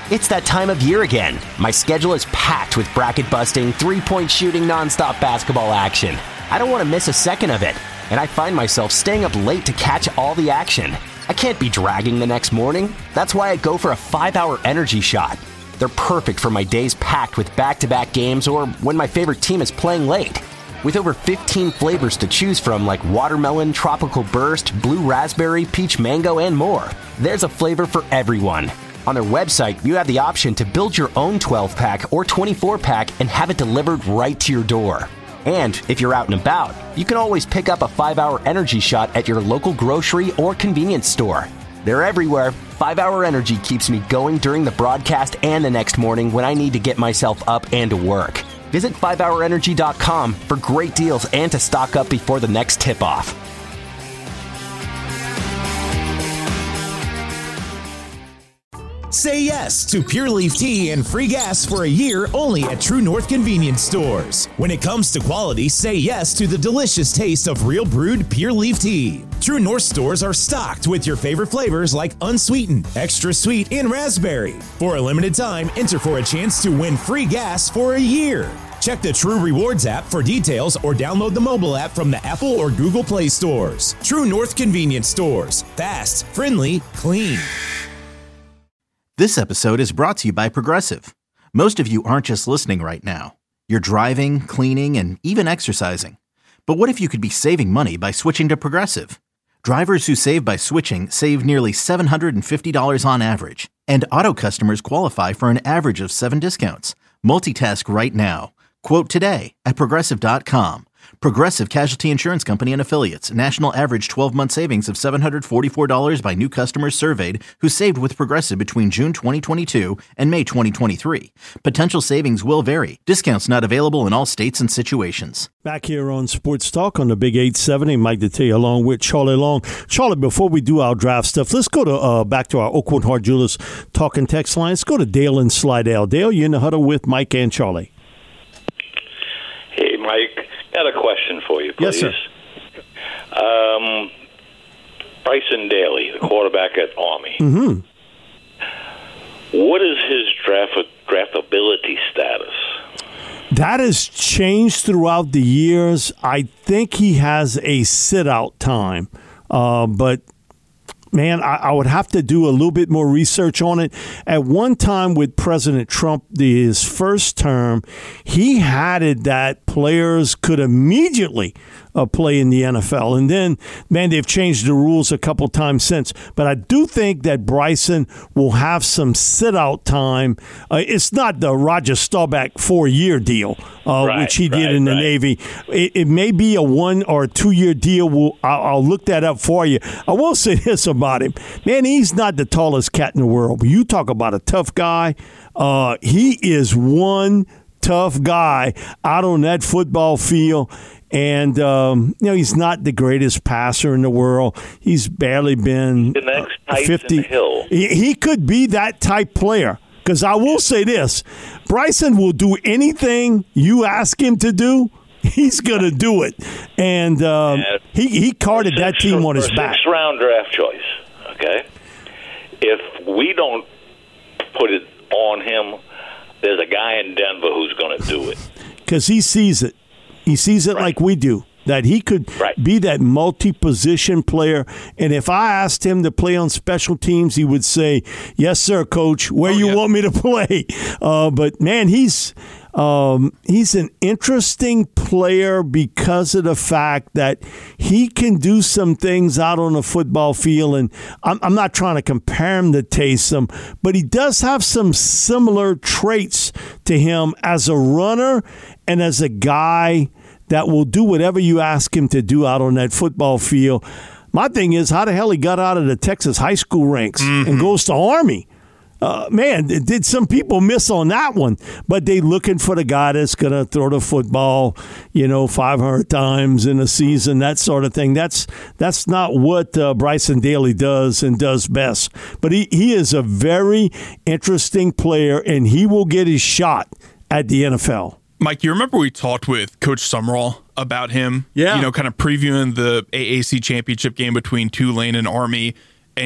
It's that time of year again. My schedule is packed with bracket-busting, three-point shooting, nonstop basketball action. I don't want to miss a second of it, and I find myself staying up late to catch all the action. I can't be dragging the next morning. That's why I go for a 5-hour energy shot. They're perfect for my days packed with back-to-back games or when my favorite team is playing late. With over 15 flavors to choose from like watermelon, tropical burst, blue raspberry, peach mango, and more, there's a flavor for everyone. On their website, you have the option to build your own 12-pack or 24-pack and have it delivered right to your door. And if you're out and about, you can always pick up a 5-hour energy shot at your local grocery or convenience store. They're everywhere. 5-hour energy keeps me going during the broadcast and the next morning when I need to get myself up and to work. Visit 5hourenergy.com for great deals and to stock up before the next tip-off. Say yes to Pure Leaf Tea and free gas for a year only at True North Convenience Stores. When it comes to quality, say yes to the delicious taste of real brewed Pure Leaf Tea. True North stores are stocked with your favorite flavors like unsweetened, extra sweet, and raspberry. For a limited time, enter for a chance to win free gas for a year. Check the True Rewards app for details or download the mobile app from the Apple or Google Play stores. True North Convenience Stores. Fast, friendly, clean. This episode is brought to you by Progressive. Most of you aren't just listening right now. You're driving, cleaning, and even exercising. But what if you could be saving money by switching to Progressive? Drivers who save by switching save nearly $750 on average. And auto customers qualify for an average of 7 discounts. Multitask right now. Quote today at Progressive.com. Progressive Casualty Insurance Company and Affiliates. National average 12-month savings of $744 by new customers surveyed who saved with Progressive between June 2022 and May 2023. Potential savings will vary. Discounts not available in all states and situations. Back here on Sports Talk on the Big 870, Mike Detillier along with Charlie Long. Charlie, before we do our draft stuff, let's go to back to our Oakwood Hart Jewelers talking text line. Let's go to Dale in Slidell. Dale, you're in the huddle with Mike and Charlie. Hey, Mike. I had a question for you, please. Yes, sir. Bryson Daly, the quarterback at Army. Mm-hmm. What is his draftability status? That has changed throughout the years. I think he has a sit-out time, but man, I would have to do a little bit more research on it. At one time with President Trump, his first term, he had it that players could immediately play in the NFL. And then, man, they've changed the rules a couple times since. But I do think that Bryson will have some sit-out time. It's not the Roger Staubach 4-year deal, which he did in the Navy. It may be a 1 or 2 year deal. I'll look that up for you. I will say this about him. Man, he's not the tallest cat in the world. But you talk about a tough guy. He is one tough guy out on that football field. And, he's not the greatest passer in the world. He's barely been the next Tyson 50. Hill. He could be that type player. Because I will say this, Bryson will do anything you ask him to do. He's going to do it. And he carted that team on his back. 6th-round draft choice, okay? If we don't put it on him, there's a guy in Denver who's going to do it. Because he sees it. He sees it like we do, that he could be that multi-position player. And if I asked him to play on special teams, he would say, yes, sir, coach, where you want me to play. But, man, he's an interesting player because of the fact that he can do some things out on the football field. And I'm not trying to compare him to Taysom, but he does have some similar traits to him as a runner and as a guy that will do whatever you ask him to do out on that football field. My thing is, how the hell he got out of the Texas high school ranks and goes to Army? Man, did some people miss on that one? But they looking for the guy that's going to throw the football, 500 times in a season, that sort of thing. That's not what Bryson Daly does and does best. But he is a very interesting player, and he will get his shot at the NFL. Mike, you remember we talked with Coach Summerall about him? Yeah. Kind of previewing the AAC championship game between Tulane and Army. And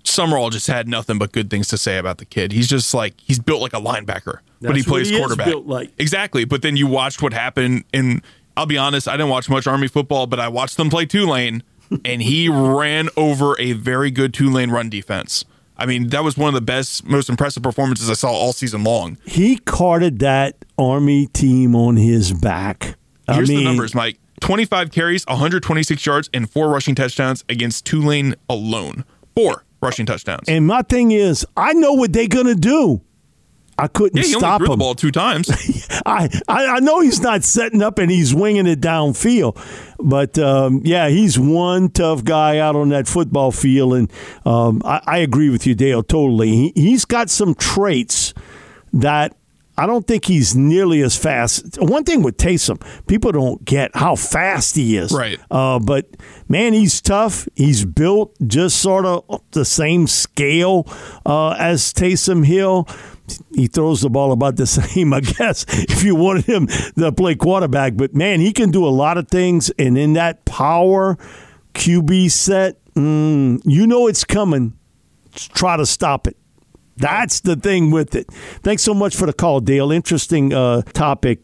Summerall just had nothing but good things to say about the kid. He's just he's built like a linebacker, but he plays quarterback. Built like. Exactly. But then you watched what happened, and I'll be honest, I didn't watch much Army football, but I watched them play Tulane, and he ran over a very good Tulane run defense. I mean, that was one of the best, most impressive performances I saw all season long. He carted that Army team on his back. Here's the numbers, Mike. 25 carries, 126 yards, and 4 rushing touchdowns against Tulane alone. 4 rushing touchdowns. And my thing is, I know what they're going to do. I couldn't he stop only threw him. the ball 2 times. I know he's not setting up and he's winging it downfield. But, he's one tough guy out on that football field. And I agree with you, Dale, totally. He's got some traits that I don't think he's nearly as fast. One thing with Taysom, people don't get how fast he is. Right. But, man, he's tough. He's built just sort of the same scale as Taysom Hill. He throws the ball about the same, I guess, if you wanted him to play quarterback. But, man, he can do a lot of things. And in that power QB set, you know it's coming. Try to stop it. That's the thing with it. Thanks so much for the call, Dale. Interesting topic.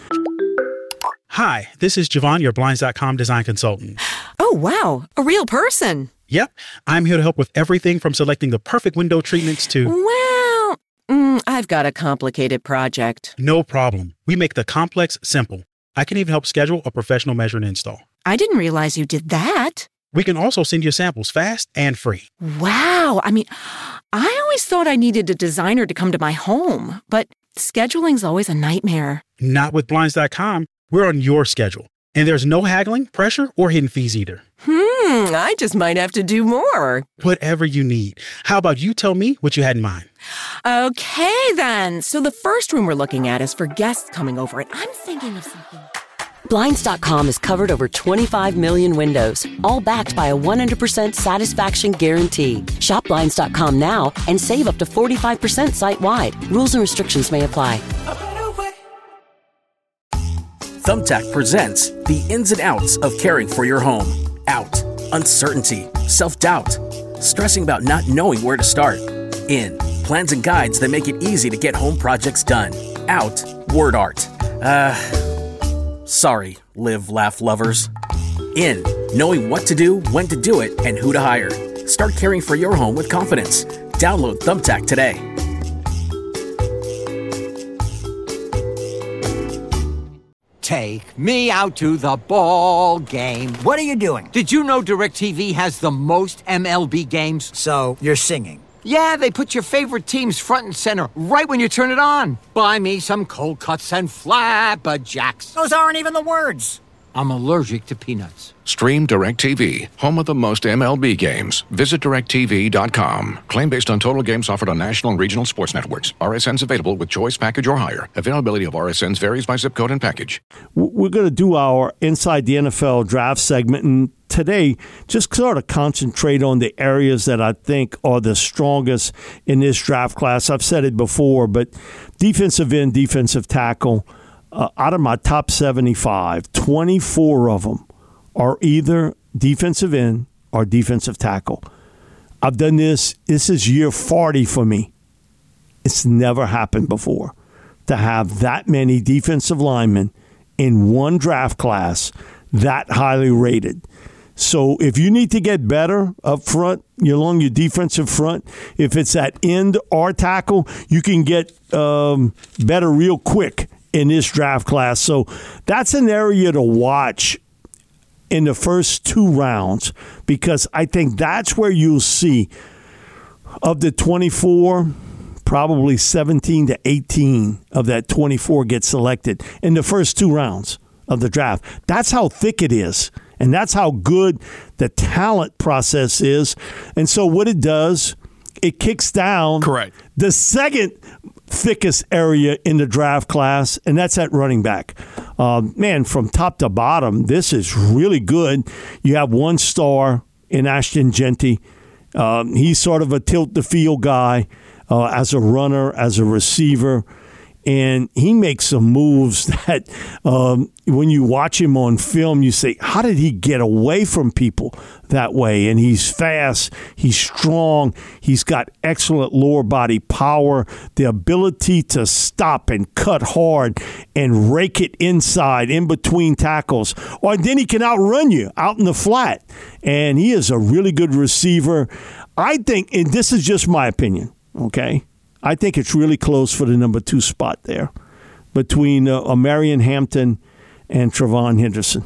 Hi, this is Javon, your Blinds.com design consultant. Oh, wow. A real person. Yep. I'm here to help with everything from selecting the perfect window treatments to... Well, I've got a complicated project. No problem. We make the complex simple. I can even help schedule a professional measure and install. I didn't realize you did that. We can also send you samples fast and free. Wow. I mean, I always thought I needed a designer to come to my home, but scheduling's always a nightmare. Not with Blinds.com. We're on your schedule. And there's no haggling, pressure, or hidden fees either. I just might have to do more. Whatever you need. How about you tell me what you had in mind? Okay, then. So the first room we're looking at is for guests coming over, and I'm thinking of something. Blinds.com has covered over 25 million windows, all backed by a 100% satisfaction guarantee. Shop Blinds.com now and save up to 45% site-wide. Rules and restrictions may apply. Thumbtack presents the ins and outs of caring for your home. Out, uncertainty, self-doubt, stressing about not knowing where to start. In, plans and guides that make it easy to get home projects done. Out, word art. Sorry, live, laugh lovers. In, knowing what to do, when to do it, and who to hire. Start caring for your home with confidence. Download Thumbtack today. Take me out to the ball game. What are you doing? Did you know DirecTV has the most MLB games? So, you're singing. Yeah, they put your favorite teams front and center right when you turn it on. Buy me some cold cuts and flapjacks. Those aren't even the words. I'm allergic to peanuts. Stream DirecTV, home of the most MLB games. Visit DirecTV.com. Claim based on total games offered on national and regional sports networks. RSNs available with choice package or higher. Availability of RSNs varies by zip code and package. We're going to do our Inside the NFL draft segment, and today just sort of concentrate on the areas that I think are the strongest in this draft class. I've said it before, but defensive end, defensive tackle, out of my top 75, 24 of them are either defensive end or defensive tackle. I've done this. This is year 40 for me. It's never happened before to have that many defensive linemen in one draft class that highly rated. So if you need to get better up front, along your defensive front, if it's at end or tackle, you can get better real quick in this draft class. So that's an area to watch in the first 2 rounds, because I think that's where you'll see of the 24, probably 17 to 18 of that 24 get selected in the first 2 rounds of the draft. That's how thick it is, and that's how good the talent process is. And so what it does, it kicks down the second thickest area in the draft class, and that's at running back. Man, from top to bottom, this is really good. You have 1 star in Ashton Jeanty. He's sort of a tilt-the-field guy as a runner, as a receiver. And he makes some moves that when you watch him on film, you say, how did he get away from people that way? And he's fast, he's strong, he's got excellent lower body power, the ability to stop and cut hard and rake it inside in between tackles. Or then he can outrun you out in the flat. And he is a really good receiver. I think, and this is just my opinion, okay? I think it's really close for the number 2 spot there between Marion Hampton and TreVeyon Henderson,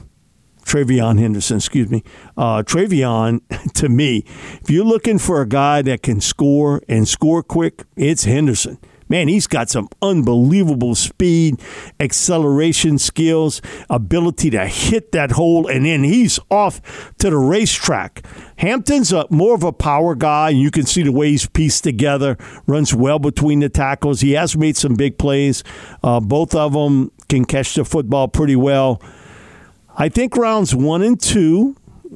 excuse me. TreVeyon, to me, if you're looking for a guy that can score and score quick, it's Henderson. Man, he's got some unbelievable speed, acceleration skills, ability to hit that hole, and then he's off to the racetrack. Hampton's more of a power guy, and you can see the way he's pieced together, runs well between the tackles. He has made some big plays. Both of them can catch the football pretty well. I think rounds 1 and 2,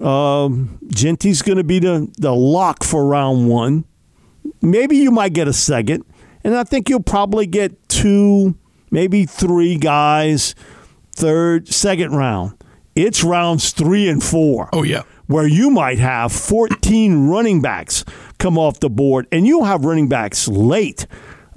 Genty's going to be the lock for round 1. Maybe you might get a second. And I think you'll probably get 2, maybe 3 guys, second round. It's rounds 3 and 4. Oh, yeah. Where you might have 14 running backs come off the board. And you'll have running backs later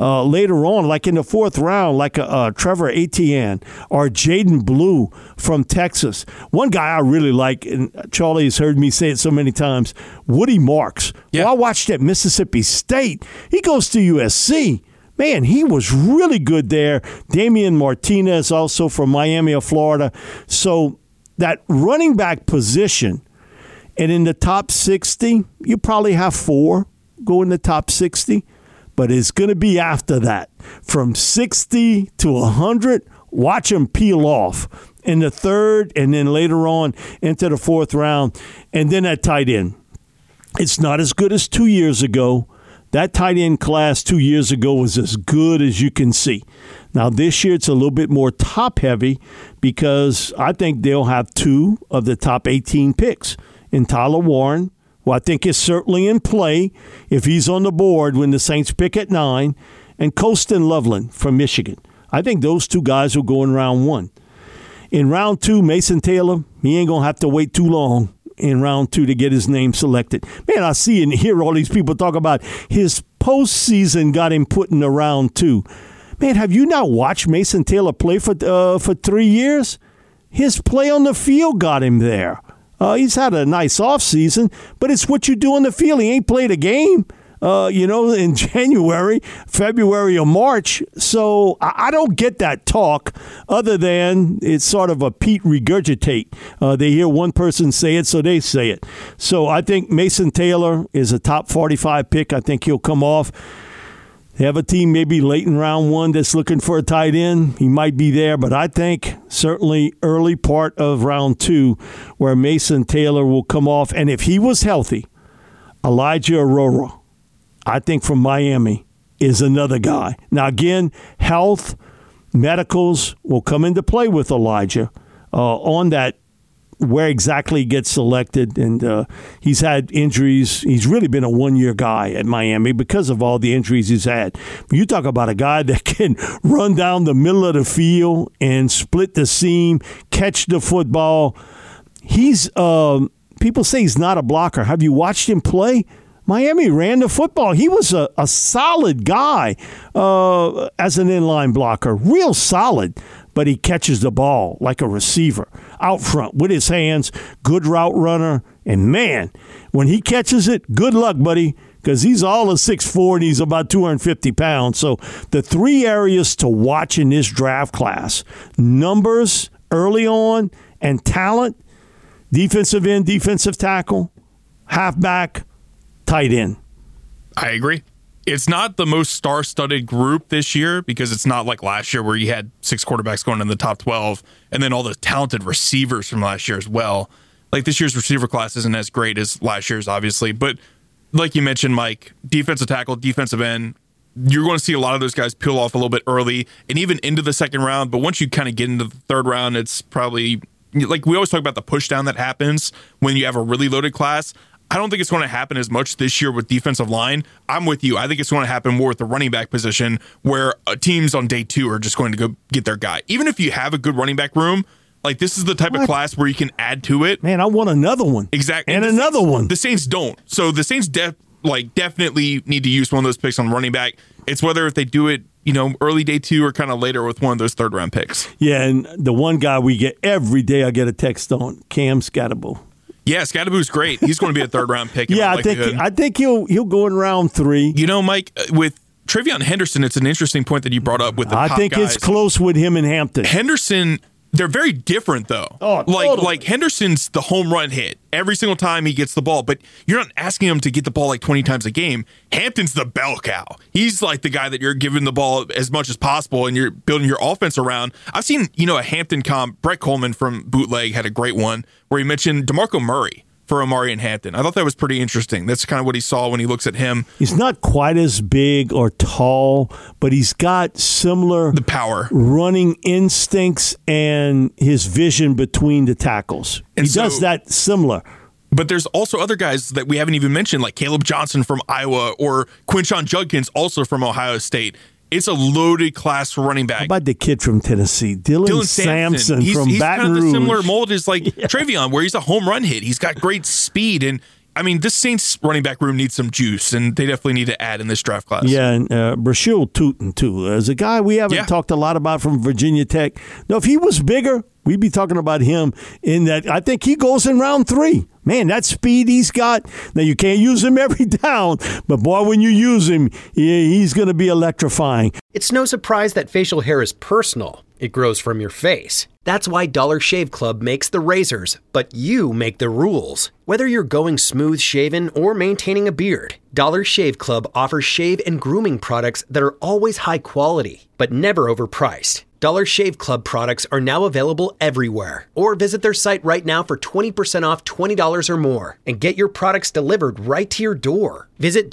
on, like in the 4th round, like Trevor Etienne or Jaden Blue from Texas. One guy I really like, and Charlie has heard me say it so many times, Woody Marks. Yeah. Well, I watched at Mississippi State. He goes to USC. Man, he was really good there. Damian Martinez also from Miami of Florida. So that running back position, and in the top 60, you probably have 4 go in the top 60. But it's going to be after that. From 60 to 100, watch them peel off in the 3rd and then later on into the 4th round. And then at tight end. It's not as good as 2 years ago. That tight end class 2 years ago was as good as you can see. Now, this year it's a little bit more top-heavy because I think they'll have 2 of the top 18 picks in Tyler Warren, who I think is certainly in play if he's on the board when the Saints pick at 9, and Colston Loveland from Michigan. I think those 2 guys will go in round 1. In round 2, Mason Taylor, he ain't going to have to wait too long in round 2 to get his name selected. Man, I see and hear all these people talk about his postseason got him put in the round 2. Man, have you not watched Mason Taylor play for 3 years? His play on the field got him there. He's had a nice offseason, but it's what you do on the field. He ain't played a game, in January, February, or March. So I don't get that talk other than it's sort of a Pete regurgitate. They hear one person say it, so they say it. So I think Mason Taylor is a top 45 pick. I think he'll come off. They have a team maybe late in round 1 that's looking for a tight end. He might be there, but I think certainly early part of round 2 where Mason Taylor will come off. And if he was healthy, Elijah Aurora, I think from Miami, is another guy. Now, again, health, medicals will come into play with Elijah on that, where exactly he gets selected. And he's had injuries. He's really been a one-year guy at Miami because of all the injuries he's had. You talk about a guy that can run down the middle of the field and split the seam, catch the football. He's people say he's not a blocker. Have you watched him play? Miami ran the football. He was a solid guy as an inline blocker, real solid, but he catches the ball like a receiver out front with his hands, good route runner, and man, when he catches it, good luck, buddy, because he's all of 6'4", and he's about 250 pounds. So the 3 areas to watch in this draft class, numbers early on and talent, defensive end, defensive tackle, halfback, tight end. I agree. It's not the most star-studded group this year because it's not like last year where you had 6 quarterbacks going in the top 12 and then all the talented receivers from last year as well. Like this year's receiver class isn't as great as last year's, obviously. But like you mentioned, Mike, defensive tackle, defensive end, you're going to see a lot of those guys peel off a little bit early and even into the 2nd round. But once you kind of get into the 3rd round, it's probably, like we always talk about the push down that happens when you have a really loaded class. I don't think it's going to happen as much this year with defensive line. I'm with you. I think it's going to happen more with the running back position, where teams on day 2 are just going to go get their guy. Even if you have a good running back room, like this is the type of class where you can add to it. Man, I want another one. Exactly. And another one. The Saints don't. So the Saints definitely need to use one of those picks on running back. It's whether if they do it, early day 2 or kind of later with one of those 3rd-round picks. Yeah, and the one guy we get every day, I get a text on, Cam Scatterbo. Yeah, Scatterbo's great. He's going to be a 3rd-round pick. Yeah, I think he'll go in round 3. Mike, with Travion Henderson, it's an interesting point that you brought up with the top I think guys. It's close with him and Hampton. Henderson, they're very different, though. Oh, totally. Like Henderson's the home run hit every single time he gets the ball, but you're not asking him to get the ball like 20 times a game. Hampton's the bell cow. He's like the guy that you're giving the ball as much as possible, and you're building your offense around. I've seen, a Hampton comp. Brett Coleman from Bootleg had a great one where he mentioned DeMarco Murray for Omari and Hampton. I thought that was pretty interesting. That's kind of what he saw when he looks at him. He's not quite as big or tall, but he's got similar the power running instincts and his vision between the tackles. And he does that similar. But there's also other guys that we haven't even mentioned, like Caleb Johnson from Iowa or Quinshon Judkins, also from Ohio State. It's a loaded class for running back. How about the kid from Tennessee, Dylan Sampson from he's Baton kind of Rouge? the similar mold as like Travion, where he's a home run hit. He's got great speed. And, this Saints running back room needs some juice, and they definitely need to add in this draft class. Yeah, and Brashil Tootin, too. As a guy we haven't talked a lot about from Virginia Tech. No, if he was bigger, we'd be talking about him in that. I think he goes in round 3. Man, that speed he's got. Now, you can't use him every down, but boy, when you use him, he's going to be electrifying. It's no surprise that facial hair is personal. It grows from your face. That's why Dollar Shave Club makes the razors, but you make the rules. Whether you're going smooth shaven or maintaining a beard, Dollar Shave Club offers shave and grooming products that are always high quality, but never overpriced. Dollar Shave Club products are now available everywhere. Or visit their site right now for 20% off $20 or more and get your products delivered right to your door. Visit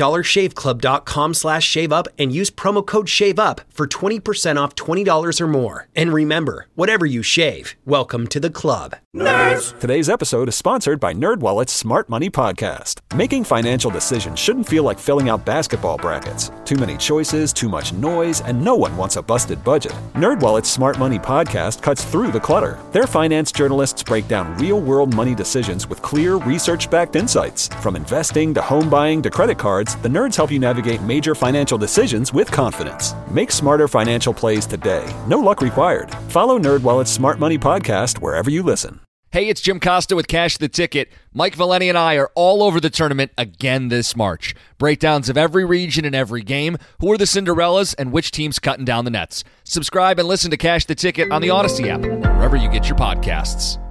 dollarshaveclub.com/shaveup and use promo code SHAVEUP for 20% off $20 or more. And remember, whatever you shave, welcome to the club. Nerds! Today's episode is sponsored by NerdWallet's Smart Money Podcast. Making financial decisions shouldn't feel like filling out basketball brackets. Too many choices, too much noise, and no one wants a busted budget. NerdWallet's Smart Money Podcast cuts through the clutter. Their finance journalists break down real-world money decisions with clear, research-backed insights. From investing to home buying to credit cards, the nerds help you navigate major financial decisions with confidence. Make smarter financial plays today. No luck required. Follow NerdWallet's Smart Money Podcast wherever you listen. Hey, it's Jim Costa with Cash the Ticket. Mike Valeni and I are all over the tournament again this March. Breakdowns of every region and every game, who are the Cinderellas, and which team's cutting down the nets. Subscribe and listen to Cash the Ticket on the Odyssey app, wherever you get your podcasts.